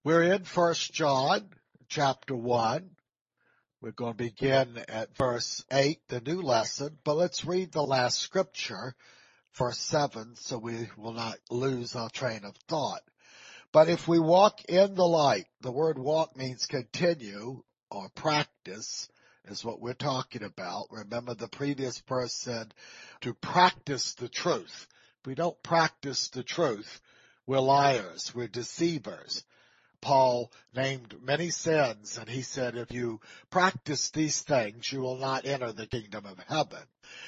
We're in 1 John chapter 1. We're going to begin at verse 8, the new lesson, but let's read the last scripture, verse 7, so we will not lose our train of thought. But if we walk in the light, the word walk means continue or practice is what we're talking about. Remember the previous verse said to practice the truth. If we don't practice the truth, we're liars, we're deceivers. Paul named many sins, and he said, if you practice these things, you will not enter the kingdom of heaven.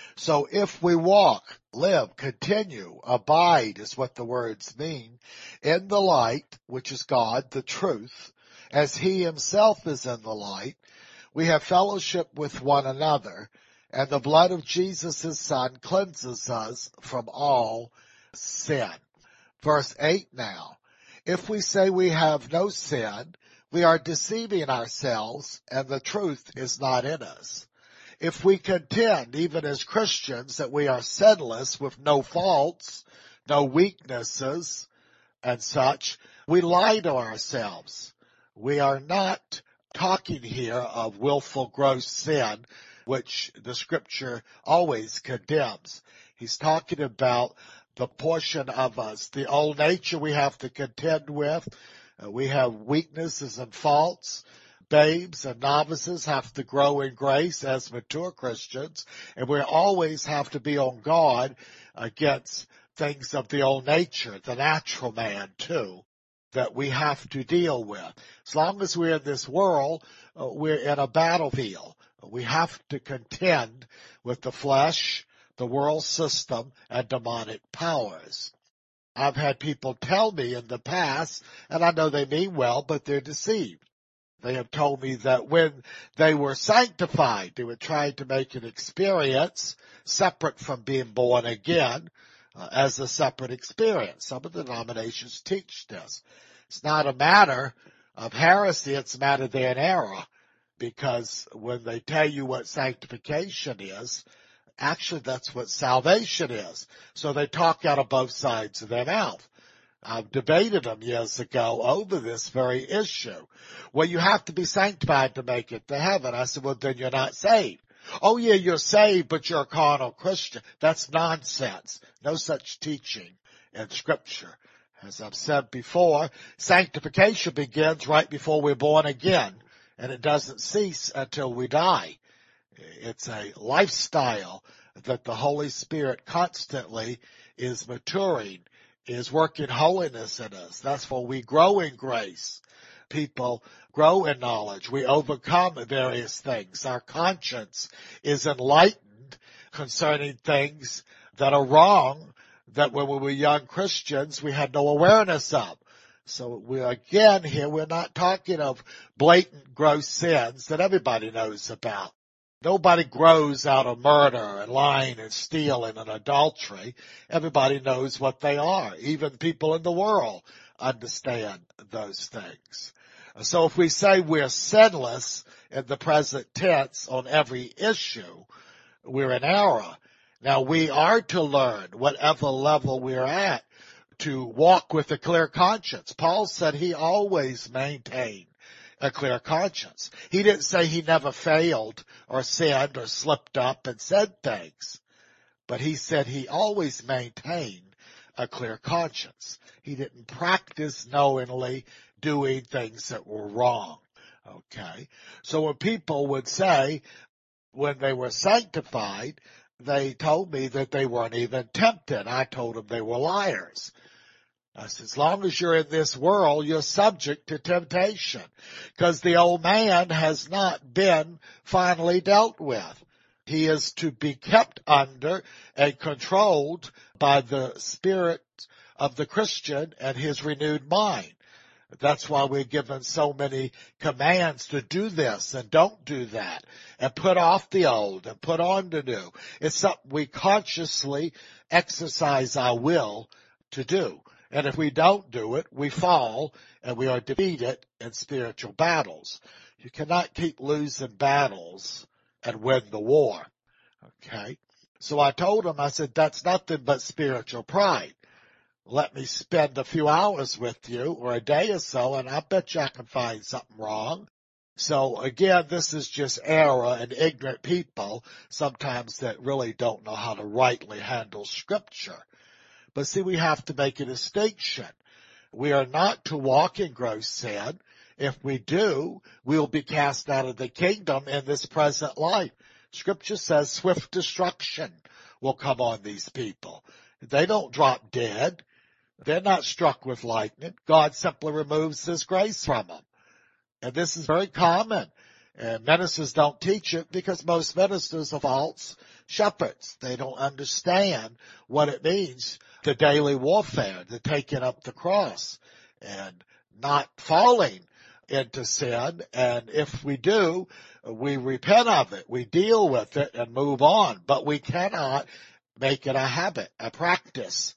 So if we walk, live, continue, abide is what the words mean, in the light, which is God, the truth, as he himself is in the light, we have fellowship with one another, and the blood of Jesus his Son cleanses us from all sin. Verse 8 now. If we say we have no sin, we are deceiving ourselves, and the truth is not in us. If we contend, even as Christians, that we are sinless with no faults, no weaknesses, and such, we lie to ourselves. We are not talking here of willful gross sin, which the scripture always condemns. He's talking about the portion of us, the old nature we have to contend with. We have weaknesses and faults. Babes and novices have to grow in grace as mature Christians, and we always have to be on guard against things of the old nature, the natural man too, that we have to deal with. As long as we're in this world, we're in a battlefield. We have to contend with the flesh, the world system, and demonic powers. I've had people tell me in the past, and I know they mean well, but they're deceived. They have told me that when they were sanctified, they were trying to make an experience separate from being born again, as a separate experience. Some of the denominations teach this. It's not a matter of heresy, it's a matter they're in error, because when they tell you what sanctification is, actually that's what salvation is. So they talk out of both sides of their mouth. I've debated them years ago over this very issue. Well, you have to be sanctified to make it to heaven. I said, well, then you're not saved. Oh, yeah, you're saved, but you're a carnal Christian. That's nonsense. No such teaching in Scripture. As I've said before, sanctification begins right before we're born again, and it doesn't cease until we die. It's a lifestyle that the Holy Spirit constantly is maturing, is working holiness in us. That's why we grow in grace. People grow in knowledge. We overcome various things. Our conscience is enlightened concerning things that are wrong, that when we were young Christians we had no awareness of. So we're not talking of blatant gross sins that everybody knows about. Nobody grows out of murder and lying and stealing and adultery. Everybody knows what they are. Even people in the world understand those things. So if we say we're sinless in the present tense on every issue, we're in error. Now we are to learn, whatever level we're at, to walk with a clear conscience. Paul said he always maintained a clear conscience. He didn't say he never failed or sinned or slipped up and said things, but he said he always maintained a clear conscience. He didn't practice knowingly doing things that were wrong. Okay? So when people would say, when they were sanctified, they told me that they weren't even tempted. I told them they were liars. I said, as long as you're in this world, you're subject to temptation, because the old man has not been finally dealt with. He is to be kept under and controlled by the Spirit of the Christian and his renewed mind. That's why we're given so many commands to do this and don't do that, and put off the old and put on the new. It's something we consciously exercise our will to do. And if we don't do it, we fall and we are defeated in spiritual battles. You cannot keep losing battles and win the war. Okay? So I told him, I said, that's nothing but spiritual pride. let me spend a few hours with you or a day or so, and I bet you I can find something wrong. So again, this is just error and ignorant people sometimes that really don't know how to rightly handle Scripture. But see, we have to make a distinction. We are not to walk in gross sin. If we do, we'll be cast out of the kingdom in this present life. Scripture says swift destruction will come on these people. They don't drop dead. They're not struck with lightning. God simply removes His grace from them. And this is very common. And ministers don't teach it because most ministers are false shepherds. They don't understand what it means, the daily warfare, the taking up the cross and not falling into sin. And if we do, we repent of it, we deal with it and move on. But we cannot make it a habit, a practice,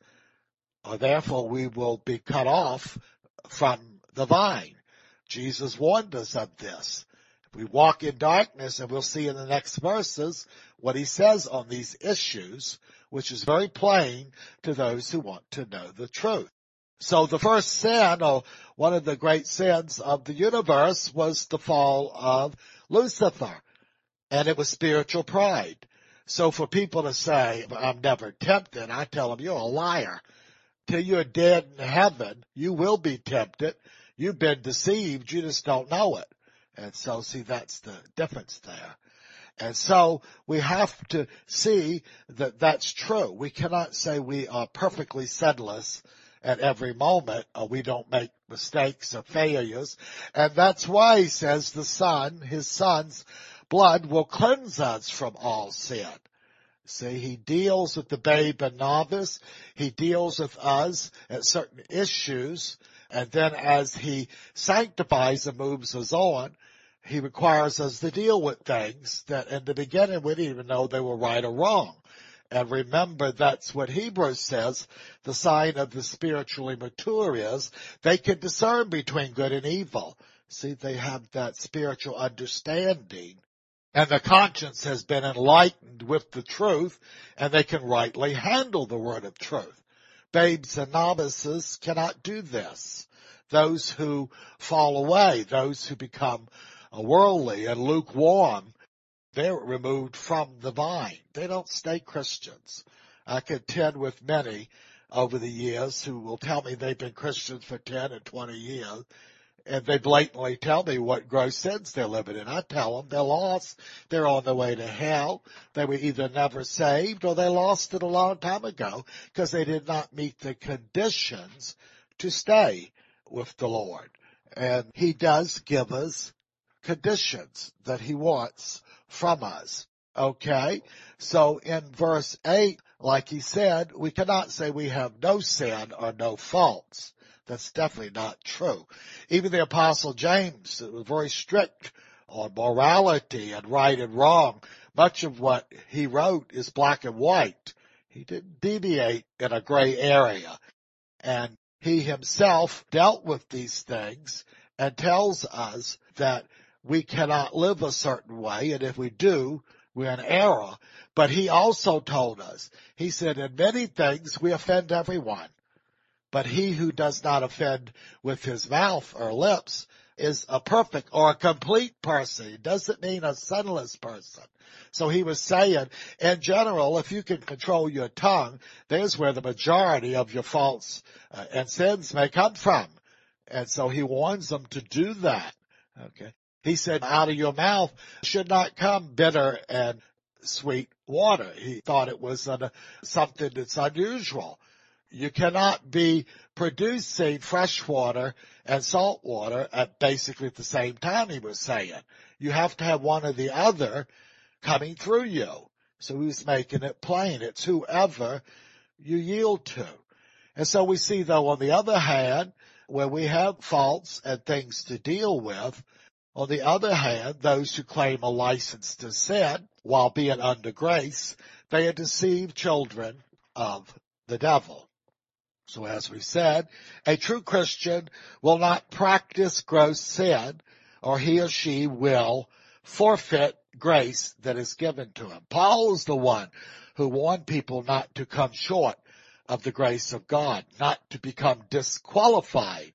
or therefore we will be cut off from the vine. Jesus warned us of this. If we walk in darkness, and we'll see in the next verses what He says on these issues, which is very plain to those who want to know the truth. So the first sin, or one of the great sins of the universe, was the fall of Lucifer, and it was spiritual pride. So for people to say, I'm never tempted, I tell them, you're a liar. Till you're dead in heaven, you will be tempted. You've been deceived, you just don't know it. And so, see, that's the difference there. And so we have to see that that's true. We cannot say we are perfectly sinless at every moment, or we don't make mistakes or failures. And that's why He says the Son, His Son's blood will cleanse us from all sin. See, He deals with the babe and novice. He deals with us at certain issues. And then as He sanctifies and moves us on, He requires us to deal with things that in the beginning we didn't even know they were right or wrong. And remember, that's what Hebrews says, the sign of the spiritually mature is they can discern between good and evil. See, they have that spiritual understanding. And the conscience has been enlightened with the truth, and they can rightly handle the word of truth. Babes and novices cannot do this. Those who fall away, those who become worldly and lukewarm, they're removed from the vine. They don't stay Christians. I contend with many over the years who will tell me they've been Christians for 10 and 20 years, and they blatantly tell me what gross sins they're living in. I tell them they're lost. They're on their way to hell. They were either never saved or they lost it a long time ago because they did not meet the conditions to stay with the Lord. And He does give us conditions that He wants from us. Okay? So in verse 8, like he said, we cannot say we have no sin or no faults. That's definitely not true. Even the Apostle James was very strict on morality and right and wrong. Much of what he wrote is black and white. He didn't deviate in a gray area. And he himself dealt with these things and tells us that we cannot live a certain way, and if we do, we're in error. But he also told us, he said, in many things we offend everyone. But he who does not offend with his mouth or lips is a perfect or a complete person. It doesn't mean a sinless person. So he was saying, in general, if you can control your tongue, there's where the majority of your faults and sins may come from. And so he warns them to do that. Okay. He said, out of your mouth should not come bitter and sweet water. He thought it was something that's unusual. You cannot be producing fresh water and salt water at basically the same time, he was saying. You have to have one or the other coming through you. So he was making it plain. It's whoever you yield to. And so we see, though, on the other hand, where we have faults and things to deal with, on the other hand, those who claim a license to sin while being under grace, they are deceived children of the devil. So as we said, a true Christian will not practice gross sin, or he or she will forfeit grace that is given to him. Paul is the one who warned people not to come short of the grace of God, not to become disqualified,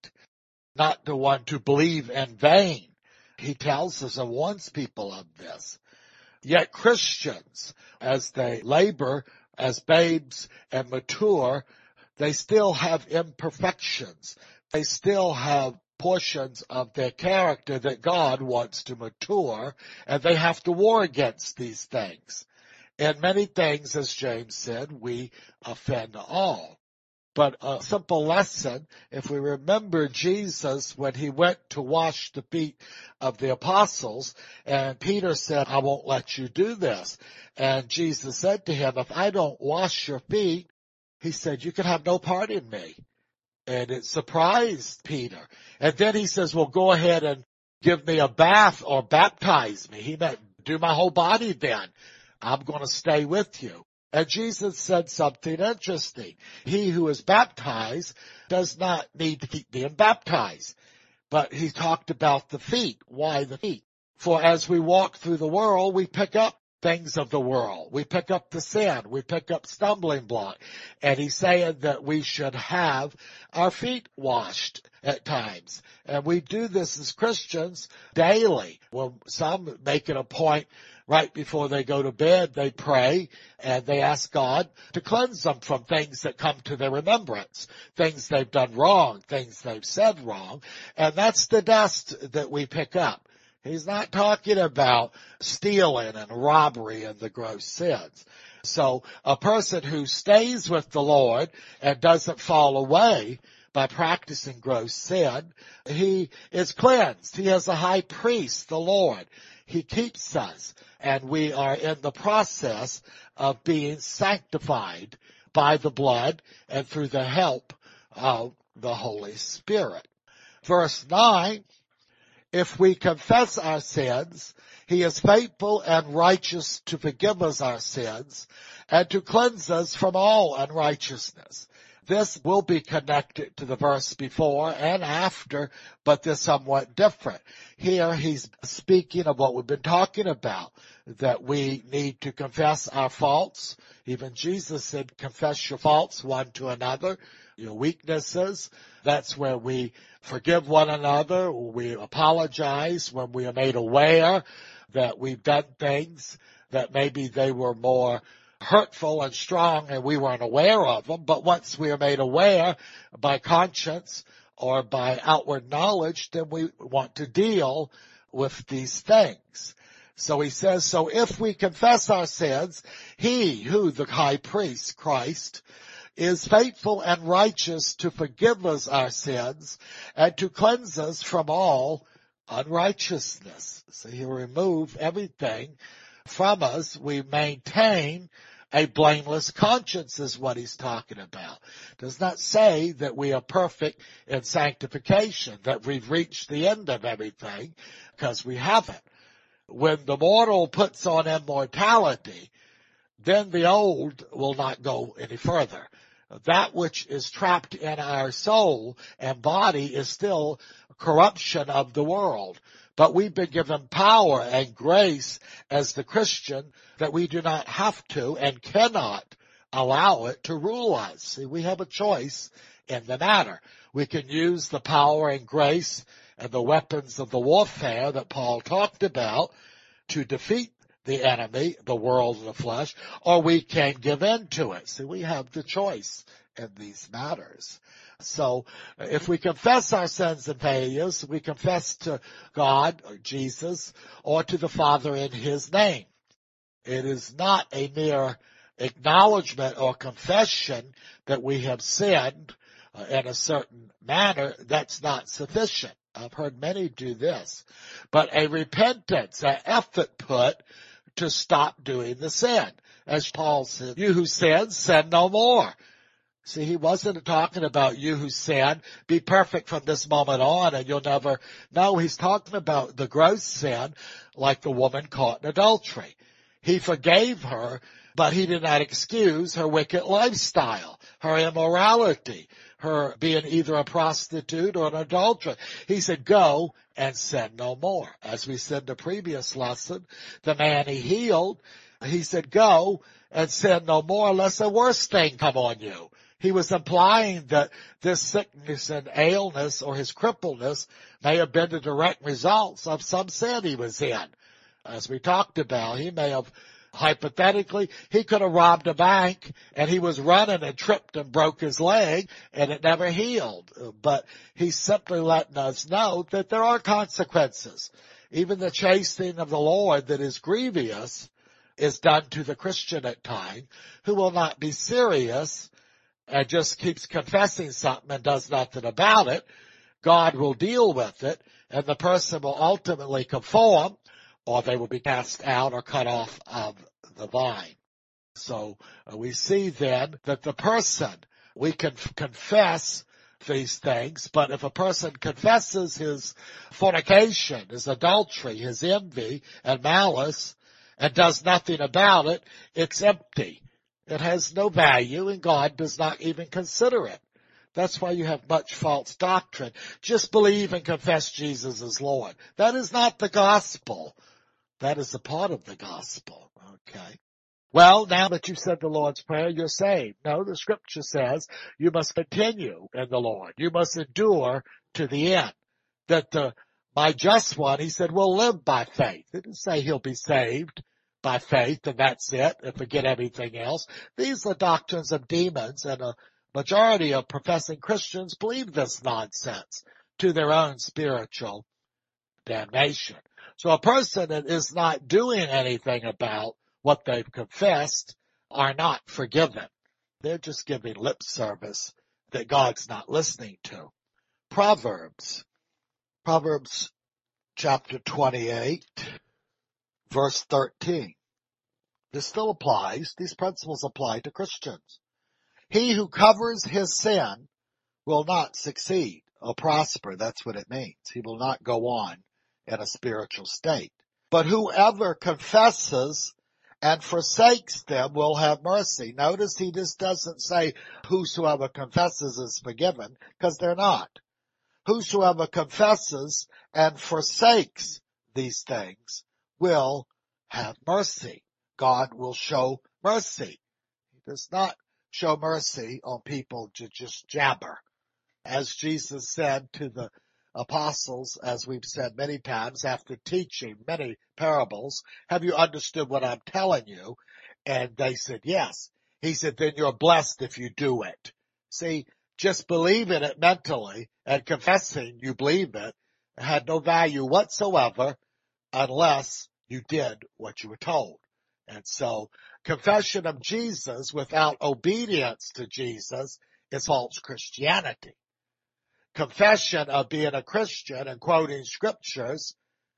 not to want to believe in vain. He tells us and warns people of this. Yet Christians, as they labor as babes and mature, they still have imperfections. They still have portions of their character that God wants to mature, and they have to war against these things. In many things, as James said, we offend all. But a simple lesson, if we remember Jesus when he went to wash the feet of the apostles, and Peter said, I won't let you do this. And Jesus said to him, if I don't wash your feet, he said, you can have no part in me. And it surprised Peter. And then he says, well, go ahead and give me a bath or baptize me. He meant, do my whole body then. I'm going to stay with you. And Jesus said something interesting. He who is baptized does not need to keep being baptized. But he talked about the feet. Why the feet? For as we walk through the world, we pick up things of the world. We pick up the sin. We pick up stumbling block. And he's saying that we should have our feet washed at times. And we do this as Christians daily. Well, some make it a point right before they go to bed, they pray and they ask God to cleanse them from things that come to their remembrance, things they've done wrong, things they've said wrong. And that's the dust that we pick up. He's not talking about stealing and robbery and the gross sins. So a person who stays with the Lord and doesn't fall away by practicing gross sin, he is cleansed. He has a high priest, the Lord. He keeps us, and we are in the process of being sanctified by the blood and through the help of the Holy Spirit. Verse 9, if we confess our sins, he is faithful and righteous to forgive us our sins and to cleanse us from all unrighteousness. This will be connected to the verse before and after, but they're somewhat different. Here he's speaking of what we've been talking about, that we need to confess our faults. Even Jesus said, confess your faults one to another, your weaknesses. That's where we forgive one another. We apologize when we are made aware that we've done things that maybe they were more hurtful and strong and we weren't aware of them. But once we are made aware by conscience or by outward knowledge, then we want to deal with these things. So he says, so if we confess our sins, he who, the high priest, Christ, is faithful and righteous to forgive us our sins and to cleanse us from all unrighteousness. So he'll remove everything from us. We maintain a blameless conscience is what he's talking about. Does not say that we are perfect in sanctification, that we've reached the end of everything, because we haven't. When the mortal puts on immortality, then the old will not go any further. That which is trapped in our soul and body is still corruption of the world. But we've been given power and grace as the Christian that we do not have to and cannot allow it to rule us. See, we have a choice in the matter. We can use the power and grace and the weapons of the warfare that Paul talked about to defeat the enemy, the world and the flesh, or we can give in to it. See, we have the choice in these matters. So if we confess our sins and failures, we confess to God or Jesus or to the Father in his name. It is not a mere acknowledgement or confession that we have sinned in a certain manner. That's not sufficient. I've heard many do this. But a repentance, an effort put to stop doing the sin. As Paul said, you who sin, sin no more. See, he wasn't talking about you who sin, be perfect from this moment on and you'll never. No, he's talking about the gross sin, like the woman caught in adultery. He forgave her, but he did not excuse her wicked lifestyle, her immorality, her being either a prostitute or an adulterer. He said, go and sin no more. As we said in the previous lesson, the man he healed, he said, go and sin no more unless a worse thing come on you. He was implying that this sickness and illness or his crippledness may have been the direct results of some sin he was in. As we talked about, he may have, hypothetically, he could have robbed a bank and he was running and tripped and broke his leg and it never healed. But he's simply letting us know that there are consequences. Even the chastening of the Lord that is grievous is done to the Christian at times, who will not be serious and just keeps confessing something and does nothing about it. God will deal with it, and the person will ultimately conform, or they will be cast out or cut off of the vine. So we see then that the person, we can confess these things, but if a person confesses his fornication, his adultery, his envy and malice, and does nothing about it, it's empty. It has no value, and God does not even consider it. That's why you have much false doctrine. Just believe and confess Jesus as Lord. That is not the gospel. That is a part of the gospel. Okay. Well, now that you've said the Lord's Prayer, you're saved. No, the scripture says you must continue in the Lord. You must endure to the end. That my just one, he said, will live by faith. It didn't say he'll be saved by faith and that's it and forget everything else. These are doctrines of demons, and a majority of professing Christians believe this nonsense to their own spiritual damnation. So a person that is not doing anything about what they've confessed are not forgiven. They're just giving lip service that God's not listening to. Proverbs chapter 28, verse 13. This still applies. These principles apply to Christians. He who covers his sin will not succeed or prosper. That's what it means. He will not go on in a spiritual state. But whoever confesses and forsakes them will have mercy. Notice he just doesn't say whosoever confesses is forgiven, because they're not. Whosoever confesses and forsakes these things will have mercy. God will show mercy. He does not show mercy on people to just jabber. As Jesus said to the apostles, as we've said many times, after teaching many parables, have you understood what I'm telling you? And they said, yes. He said, then you're blessed if you do it. See, just believing it mentally and confessing you believe it had no value whatsoever unless you did what you were told. And so confession of Jesus without obedience to Jesus is false Christianity. Confession of being a Christian and quoting scriptures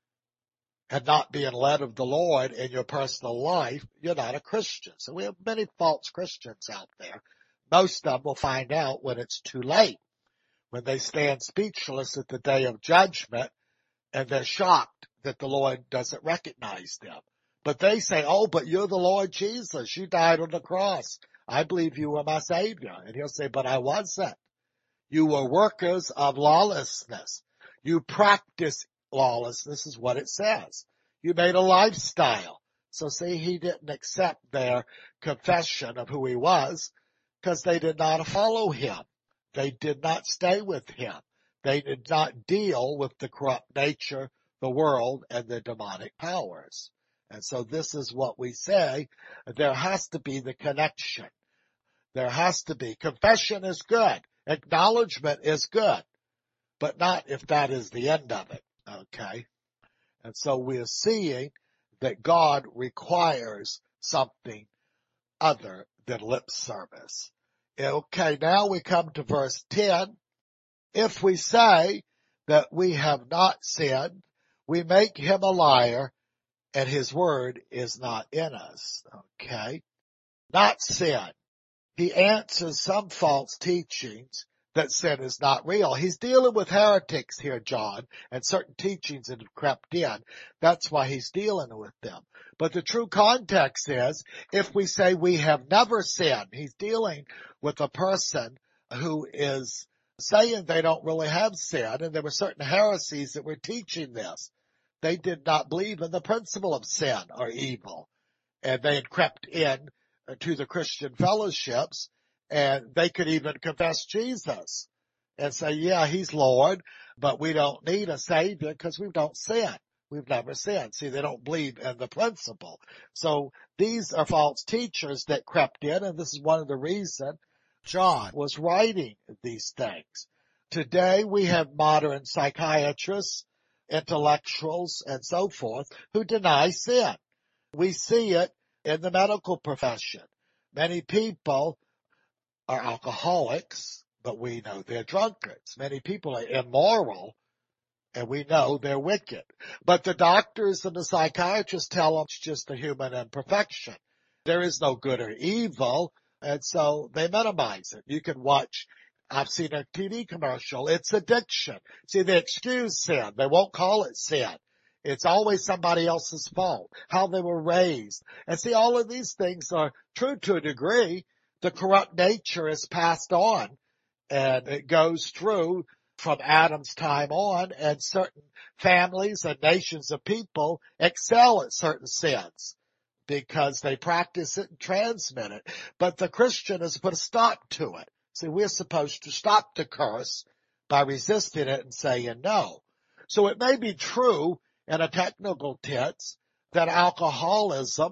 and not being led of the Lord in your personal life, you're not a Christian. So we have many false Christians out there. Most of them will find out when it's too late, when they stand speechless at the day of judgment and they're shocked that the Lord doesn't recognize them. But they say, oh, but you're the Lord Jesus. You died on the cross. I believe you were my Savior. And he'll say, but I wasn't. You were workers of lawlessness. You practice lawlessness is what it says. You made a lifestyle. So see, he didn't accept their confession of who he was because they did not follow him. They did not stay with him. They did not deal with the corrupt nature, the world, and the demonic powers. And so this is what we say. There has to be the connection. There has to be. Confession is good. Acknowledgement is good, but not if that is the end of it, okay? And so we're seeing that God requires something other than lip service. Okay, now we come to verse 10. If we say that we have not sinned, we make him a liar, and his word is not in us, okay? Not sin. He answers some false teachings that sin is not real. He's dealing with heretics here, John, and certain teachings that have crept in. That's why he's dealing with them. But the true context is, if we say we have never sinned, he's dealing with a person who is saying they don't really have sin, and there were certain heresies that were teaching this. They did not believe in the principle of sin or evil, and they had crept in to the Christian fellowships And they could even confess Jesus and say, yeah, he's Lord, but we don't need a savior because we don't sin. We've never sinned. See, they don't believe in the principle. So these are false teachers that crept in, and this is one of the reasons John was writing these things. Today we have modern psychiatrists, intellectuals, and so forth who deny sin. We see it in the medical profession. Many people are alcoholics, but we know they're drunkards. Many people are immoral, and we know they're wicked. But the doctors and the psychiatrists tell them it's just a human imperfection. There is no good or evil, and so they minimize it. You can watch, I've seen a TV commercial, it's addiction. See, they excuse sin. They won't call it sin. It's always somebody else's fault, how they were raised. And see, all of these things are true to a degree. The corrupt nature is passed on, and it goes through from Adam's time on, and certain families and nations of people excel at certain sins because they practice it and transmit it. But the Christian has put a stop to it. See, we're supposed to stop the curse by resisting it and saying no. So it may be true in a technical sense that alcoholism,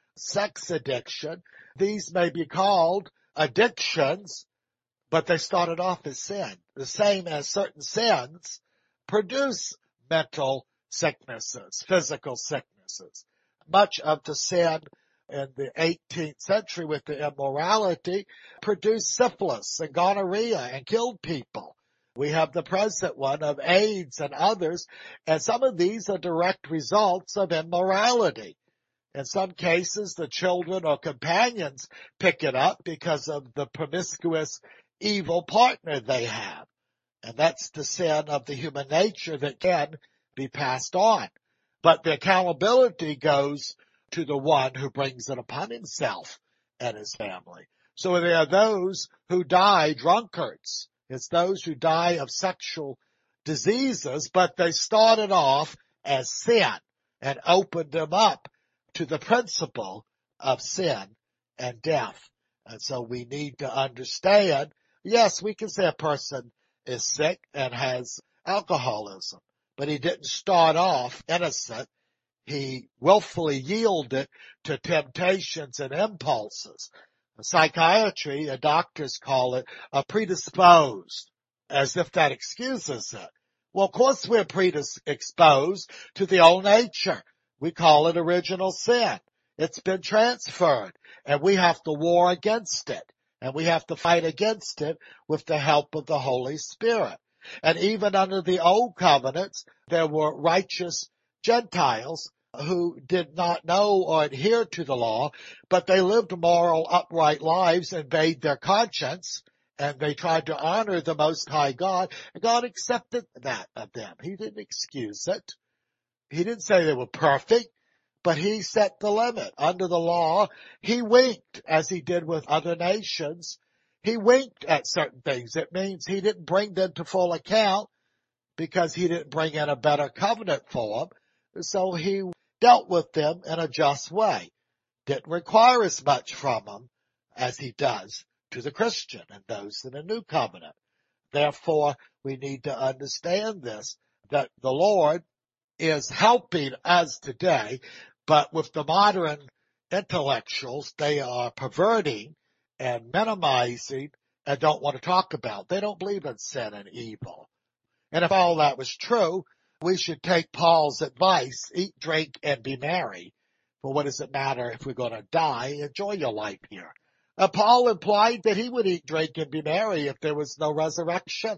sex addiction, these may be called addictions, but they started off as sin. The same as certain sins produce mental sicknesses, physical sicknesses. Much of the sin in the 18th century with the immorality produced syphilis and gonorrhea and killed people. We have the present one of AIDS and others, and some of these are direct results of immorality. In some cases, the children or companions pick it up because of the promiscuous evil partner they have. And that's the sin of the human nature that can be passed on. But the accountability goes to the one who brings it upon himself and his family. So there are those who die drunkards. It's those who die of sexual diseases, but they started off as sin and opened them up to the principle of sin and death. And so we need to understand, yes, we can say a person is sick and has alcoholism, but he didn't start off innocent. He willfully yielded to temptations and impulses. In psychiatry, doctors call it a predisposed, as if that excuses it. Well, of course we're predisposed to the old nature. We call it original sin. It's been transferred, and we have to war against it, and we have to fight against it with the help of the Holy Spirit. And even under the old covenants, there were righteous Gentiles who did not know or adhere to the law, but they lived moral, upright lives and obeyed their conscience, and they tried to honor the Most High God, and God accepted that of them. He didn't excuse it. He didn't say they were perfect, but he set the limit. Under the law, he winked, as he did with other nations. He winked at certain things. It means he didn't bring them to full account because he didn't bring in a better covenant for them. So he dealt with them in a just way. Didn't require as much from them as he does to the Christian and those in the new covenant. Therefore, we need to understand this, that the Lord is helping us today, but with the modern intellectuals, they are perverting and minimizing and don't want to talk about. They don't believe in sin and evil. And if all that was true, we should take Paul's advice, eat, drink, and be merry. For what does it matter if we're going to die? Enjoy your life here. Paul implied that he would eat, drink, and be merry if there was no resurrection,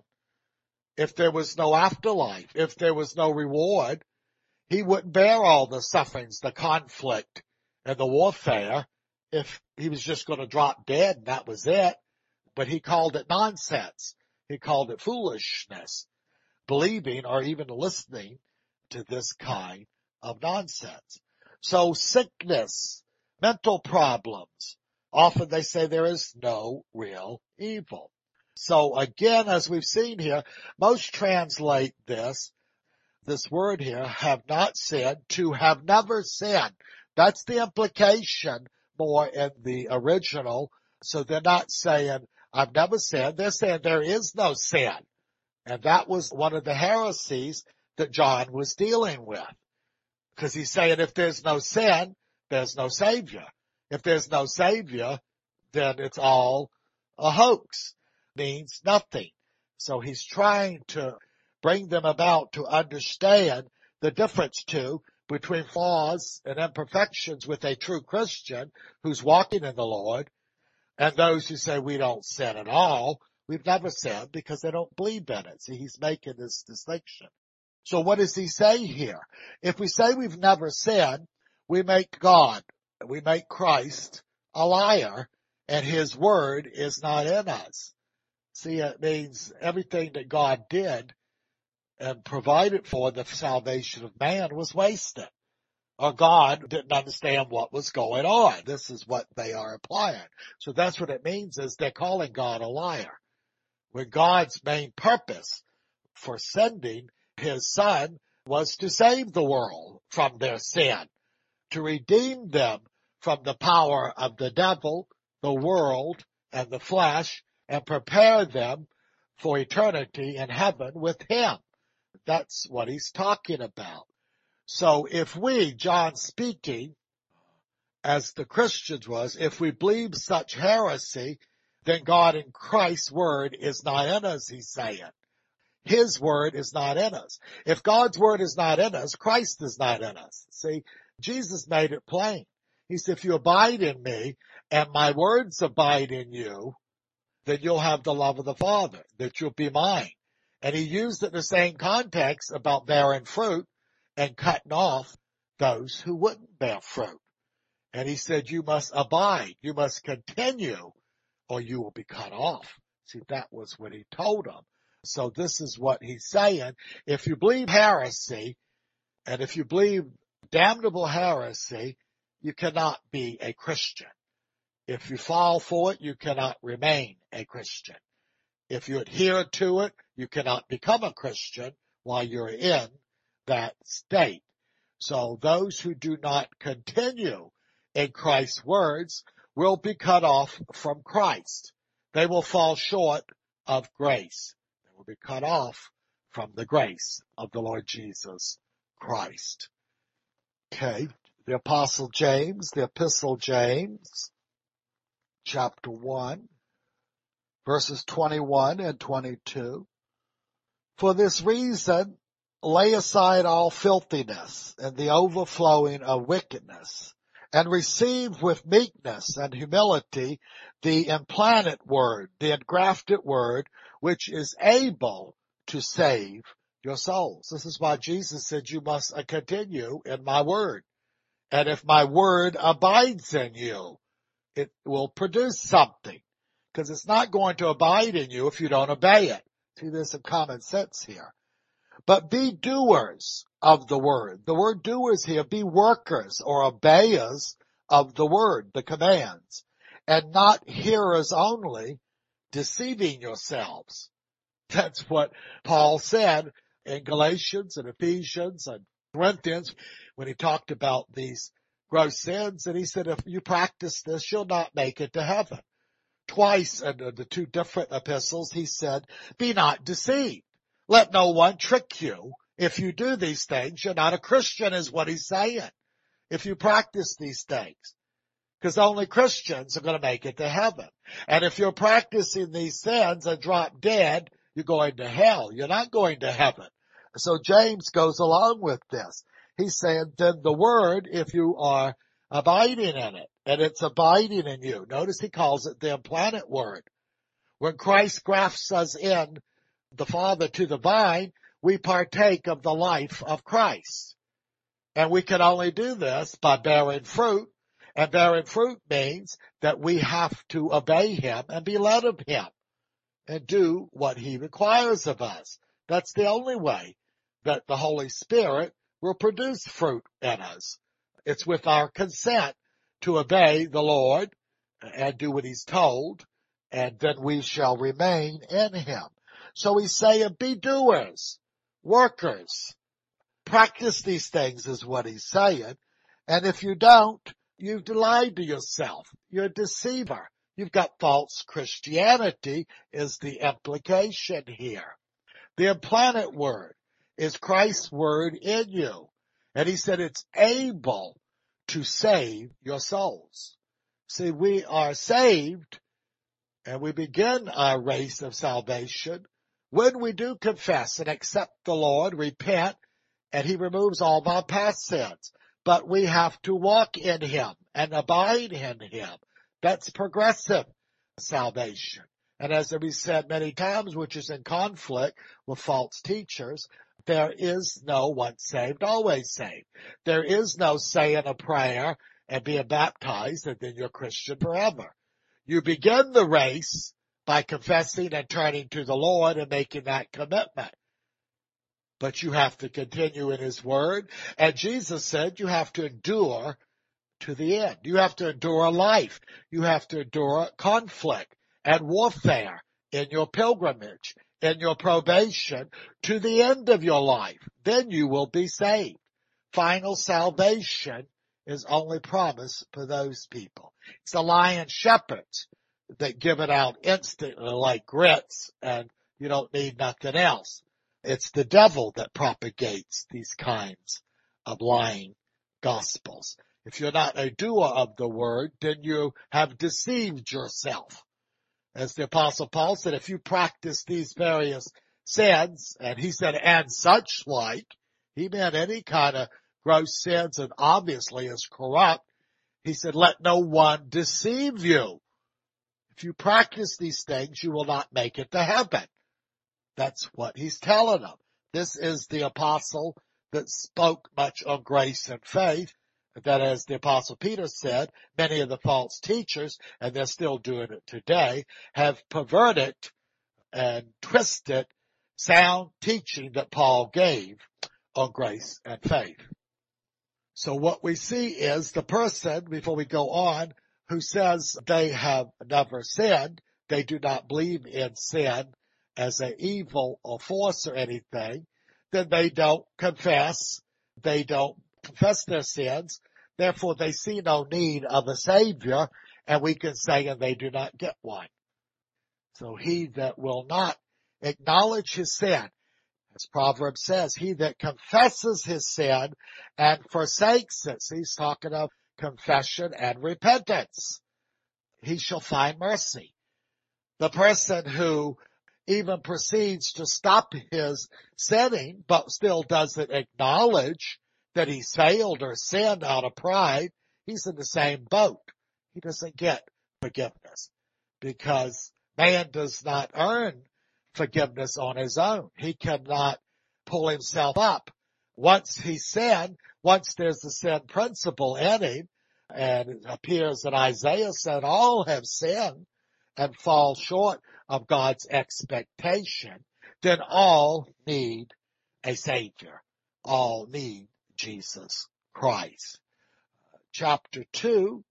if there was no afterlife, if there was no reward. He wouldn't bear all the sufferings, the conflict, and the warfare if he was just going to drop dead and that was it. But he called it nonsense. He called it foolishness, believing or even listening to this kind of nonsense. So sickness, mental problems, often they say there is no real evil. So again, as we've seen here, most translate this word here, have not sinned, to have never sinned. That's the implication more in the original So they're not saying, I've never sinned. They're saying there is no sin. And that was one of the heresies that John was dealing with. Because he's saying if there's no sin, there's no Savior. If there's no Savior, then it's all a hoax. Means nothing. So he's trying to bring them about to understand the difference between flaws and imperfections with a true Christian who's walking in the Lord and those who say we don't sin at all. We've never sinned because they don't believe in it. See, he's making this distinction. So what does he say here? If we say we've never sinned, we make God, we make Christ a liar, and his word is not in us. See, it means everything that God did and provided for the salvation of man was wasted. Or God didn't understand what was going on. This is what they are implying. So that's what it means is they're calling God a liar. When God's main purpose for sending his son was to save the world from their sin, to redeem them from the power of the devil, the world, and the flesh, and prepare them for eternity in heaven with him. That's what he's talking about. So if we, John speaking, as the Christians was, if we believe such heresy, then God in Christ's word is not in us, he's saying. His word is not in us. If God's word is not in us, Christ is not in us. See, Jesus made it plain. He said, if you abide in me and my words abide in you, then you'll have the love of the Father, that you'll be mine. And he used it in the same context about bearing fruit and cutting off those who wouldn't bear fruit. And he said, you must abide, you must continue, or you will be cut off. See, that was what he told them. So this is what he's saying. If you believe heresy, and if you believe damnable heresy, you cannot be a Christian. If you fall for it, you cannot remain a Christian. If you adhere to it, you cannot become a Christian while you're in that state. So those who do not continue in Christ's words will be cut off from Christ. They will fall short of grace. They will be cut off from the grace of the Lord Jesus Christ. Okay, the Apostle James, the Epistle James, chapter 1, verses 21 and 22. For this reason, lay aside all filthiness and the overflowing of wickedness, and receive with meekness and humility the implanted word, the engrafted word, which is able to save your souls. This is why Jesus said you must continue in my word. And if my word abides in you, it will produce something. Because it's not going to abide in you if you don't obey it. See, there's some common sense here. But be doers of the word. The word doers here, be workers or obeyers of the word, the commands, and not hearers only, deceiving yourselves. That's what Paul said in Galatians and Ephesians and Corinthians when he talked about these gross sins. And he said, if you practice this, you'll not make it to heaven. Twice in the two different epistles, he said, be not deceived. Let no one trick you. If you do these things, you're not a Christian is what he's saying. If you practice these things. Because only Christians are going to make it to heaven. And if you're practicing these sins and drop dead, you're going to hell. You're not going to heaven. So James goes along with this. He's saying, then the word, if you are abiding in it, and it's abiding in you. Notice he calls it the implanted word. When Christ grafts us in the Father to the vine, we partake of the life of Christ. And we can only do this by bearing fruit. And bearing fruit means that we have to obey him and be led of him and do what he requires of us. That's the only way that the Holy Spirit will produce fruit in us. It's with our consent to obey the Lord and do what he's told, and then we shall remain in him. So he's saying, be doers, workers. Practice these things is what he's saying. And if you don't, you've lied to yourself. You're a deceiver. You've got false Christianity is the implication here. The implanted word is Christ's word in you. And he said it's able to save your souls. See, we are saved and we begin our race of salvation when we do confess and accept the Lord, repent, and he removes all of our past sins. But we have to walk in him and abide in him. That's progressive salvation. And as we said many times, which is in conflict with false teachers, there is no once saved, always saved. There is no saying a prayer and being baptized and then you're Christian forever. You begin the race by confessing and turning to the Lord and making that commitment. But you have to continue in his word. And Jesus said you have to endure to the end. You have to endure life. You have to endure conflict and warfare in your pilgrimage, in your probation to the end of your life. Then you will be saved. Final salvation is only promised for those people. It's the lion shepherds that give it out instantly like grits and you don't need nothing else. It's the devil that propagates these kinds of lying gospels. If you're not a doer of the word, then you have deceived yourself. As the Apostle Paul said, if you practice these various sins, and he said, and such like, he meant any kind of gross sins and obviously is corrupt. He said, let no one deceive you. If you practice these things, you will not make it to heaven. That's what he's telling them. This is the apostle that spoke much on grace and faith. That, as the apostle Peter said, many of the false teachers, and they're still doing it today, have perverted and twisted sound teaching that Paul gave on grace and faith. So what we see is the person, before we go on, who says they have never sinned, they do not believe in sin as an evil or force or anything, then they don't confess their sins, therefore they see no need of a Savior, and we can say, and they do not get one. So he that will not acknowledge his sin, as Proverbs says, he that confesses his sin and forsakes it, he's talking of confession and repentance, he shall find mercy. The person who even proceeds to stop his sinning, but still doesn't acknowledge that he's failed or sinned out of pride, he's in the same boat. He doesn't get forgiveness because man does not earn forgiveness on his own. He cannot pull himself up. Once he sinned, once there's the sin principle in him, and it appears that Isaiah said all have sinned and fall short of God's expectation, then all need a Savior. All need Jesus Christ. Chapter 2,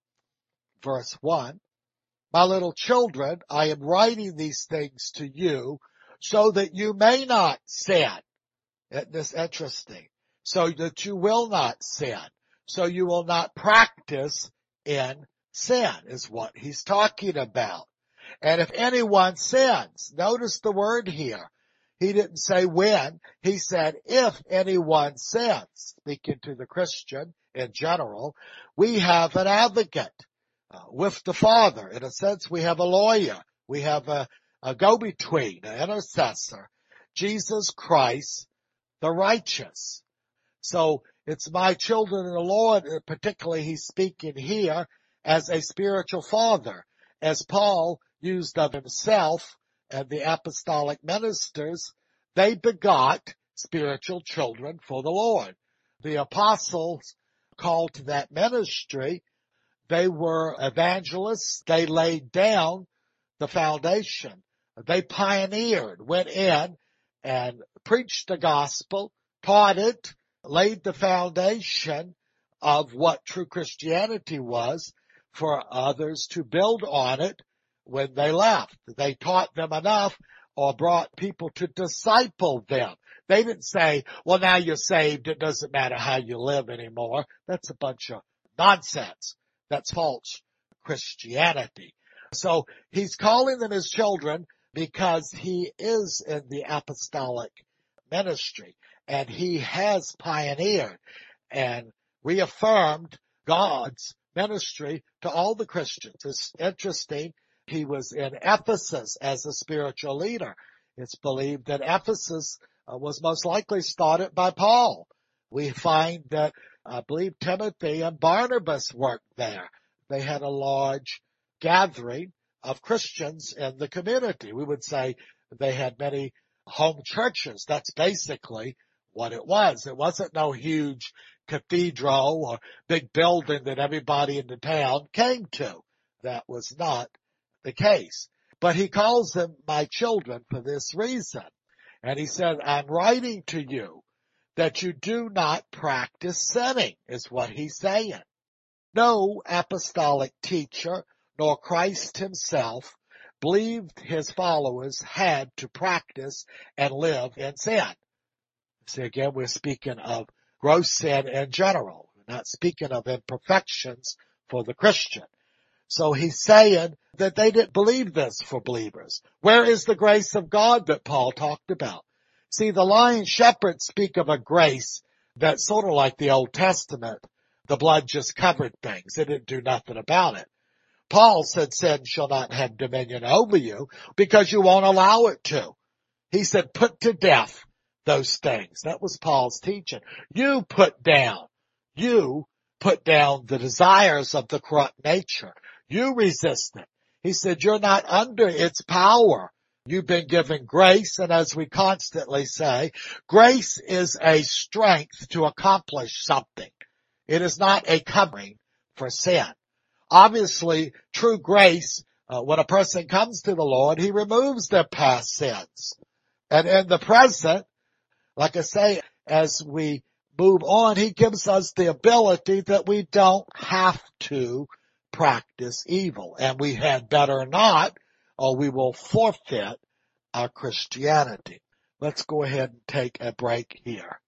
verse 1. My little children, I am writing these things to you so that you may not sin. Isn't this interesting? So that you will not sin. So you will not practice in sin is what he's talking about. And if anyone sins, notice the word here. He didn't say when. He said if anyone sins, speaking to the Christian in general, we have an advocate with the Father. In a sense, we have a lawyer. We have a go-between, an intercessor. Jesus Christ, the righteous. So it's my children in the Lord, particularly he's speaking here as a spiritual father. As Paul used of himself and the apostolic ministers, they begot spiritual children for the Lord. The apostles called to that ministry, they were evangelists. They laid down the foundation. They pioneered, went in and preached the gospel, taught it, laid the foundation of what true Christianity was for others to build on it when they left. They taught them enough or brought people to disciple them. They didn't say, well, now you're saved. It doesn't matter how you live anymore. That's a bunch of nonsense. That's false Christianity. So he's calling them his children because he is in the apostolic ministry and he has pioneered and reaffirmed God's ministry to all the Christians. It's interesting. He was in Ephesus as a spiritual leader. It's believed that Ephesus was most likely started by Paul. We find that I believe Timothy and Barnabas worked there. They had a large gathering of Christians in the community. We would say they had many home churches. That's basically what it was. It wasn't no huge cathedral or big building that everybody in the town came to. That was not the case. But he calls them my children for this reason. And he said, I'm writing to you that you do not practice sinning, is what he's saying. No apostolic teacher, nor Christ himself, believed his followers had to practice and live in sin. See, again, we're speaking of gross sin in general. We're not speaking of imperfections for the Christian. So he's saying that they didn't believe this for believers. Where is the grace of God that Paul talked about? See, the lying shepherds speak of a grace that's sort of like the Old Testament. The blood just covered things. It didn't do nothing about it. Paul said sin shall not have dominion over you because you won't allow it to. He said, put to death those things. That was Paul's teaching. You put down the desires of the corrupt nature. You resist it. He said, you're not under its power. You've been given grace, and as we constantly say, grace is a strength to accomplish something. It is not a covering for sin. Obviously, true grace, when a person comes to the Lord, he removes their past sins. And in the present, like I say, as we move on, he gives us the ability that we don't have to practice evil. And we had better not, or we will forfeit our Christianity. Let's go ahead and take a break here.